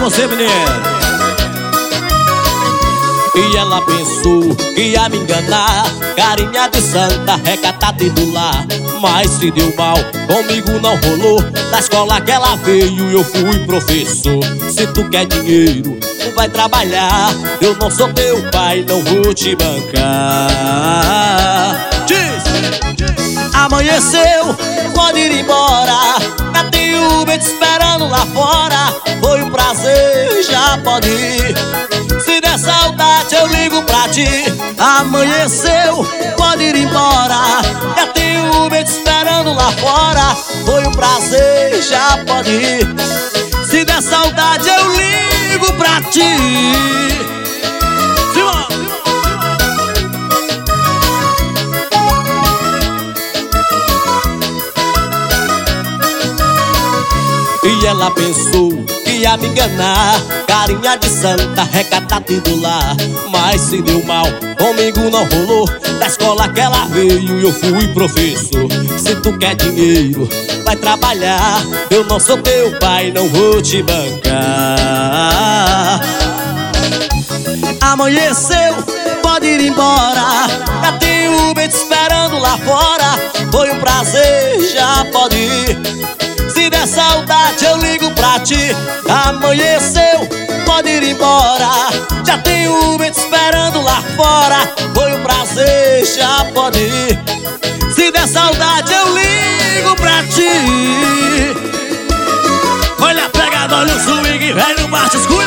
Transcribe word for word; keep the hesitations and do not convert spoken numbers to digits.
você, menino. E ela pensou que ia me enganar, carinha de santa, recatada e do lar. Mas se deu mal, comigo não rolou. Da escola que ela veio eu fui professor. Se tu quer dinheiro, tu vai trabalhar. Eu não sou teu pai, não vou te bancar. Diz! Amanheceu, pode ir embora. Já tem Uber te esperando lá fora. Foi um prazer, já pode ir. Se der saudade eu ligo pra ti. Amanheceu, pode ir embora. Já tem Uber te esperando lá fora. Foi um prazer, já pode ir. Se der saudade eu ligo pra ti. Simão! E ela pensou que ia me enganar, carinha de santa, recatada e do lar. Mas se deu mal, comigo não rolou. Da escola que ela veio eu fui professor. Se tu quer dinheiro, vai trabalhar. Eu não sou teu pai, não vou te bancar. Amanheceu, pode ir embora. Já tem Uber te esperando lá fora. Foi um prazer, já pode ir. Se der saudade eu ligo pra ti. Amanheceu, pode ir embora. Já tem Uber te esperando lá fora. Foi um prazer, já pode ir. Se der saudade eu ligo pra ti. Olha a pegada, olha o swing, velho, bate, escuta.